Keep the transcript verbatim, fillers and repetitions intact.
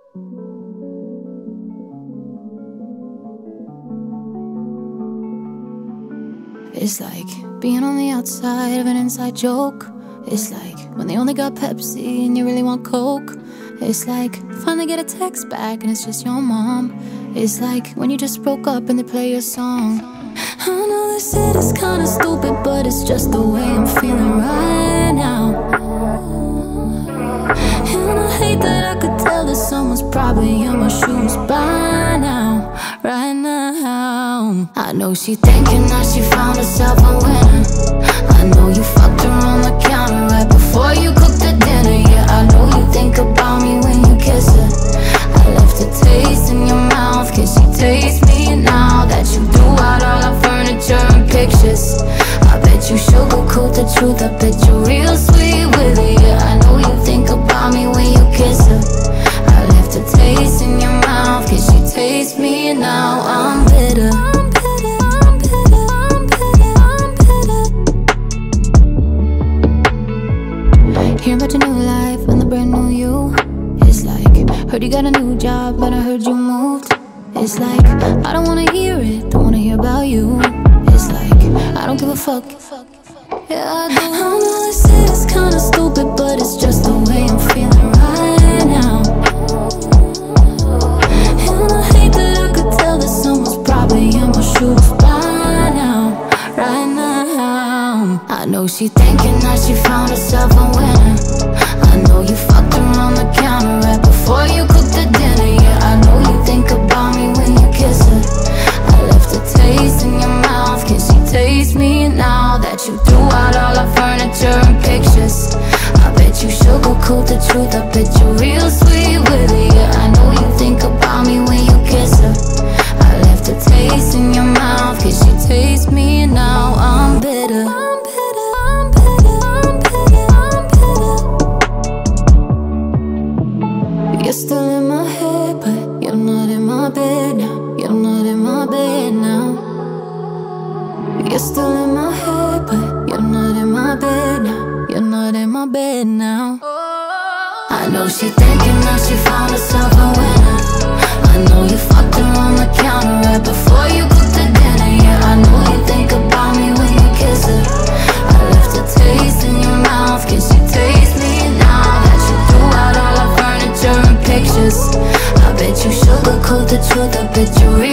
It's like being on the outside of an inside joke. It's like when they only got Pepsi and you really want Coke. It's like finally get a text back and it's just your mom. It's like when you just broke up and they play your song. I know this shit is kinda stupid, but it's just the way I'm feeling right now. And I hate that I could tell that someone's probably in my shoes by now, right now. I know she thinking that she found herself a winner. I know you fucked her on the counter right before you cooked the dinner. Yeah, I know you think about me when you kiss her. I left a taste in your mouth, can she taste me now that you threw out all our furniture and pictures? I bet you sugarcoat the truth, I bet you're real sweet with it. Yeah, I know you think about me when you kiss her. I left a taste in your mouth, can she taste me now? I'm bitter. Hearing about your new life and the brand new you. It's like, heard you got a new job, but I heard you moved. It's like, I don't wanna hear it, don't wanna hear about you. It's like, I don't give a fuck. Yeah, I do. I know this shit is kinda stupid, but it's just the way I'm feeling right now. And I hate that I could tell that someone's probably in my shoes by now, right now. I know she thinking that she found herself a winner. I know you fucked her on the counter right before you cooked the dinner. Yeah, I know you think about me when you kiss her. I left a taste in your mouth, can she taste me now that you threw out all our furniture and pictures? I bet you sugarcoat the truth, I bet you're real sweet with it. Yeah, I know you think about me when you kiss her. I left a taste in your mouth, can she taste me now? I'm bitter. You're still in my head, but you're not in my bed now. You're not in my bed now. You're still in my head, but you're not in my bed now. You're not in my bed now. I know she thinking that she found herself a winner. I know you fucked her on the counter right before you cooked the dinner. Yeah, I know you think about me when you kiss her. I left a taste in your mouth, can she taste me now that you threw out all our furniture and pictures? I bet you sugarcoat the truth, I bet you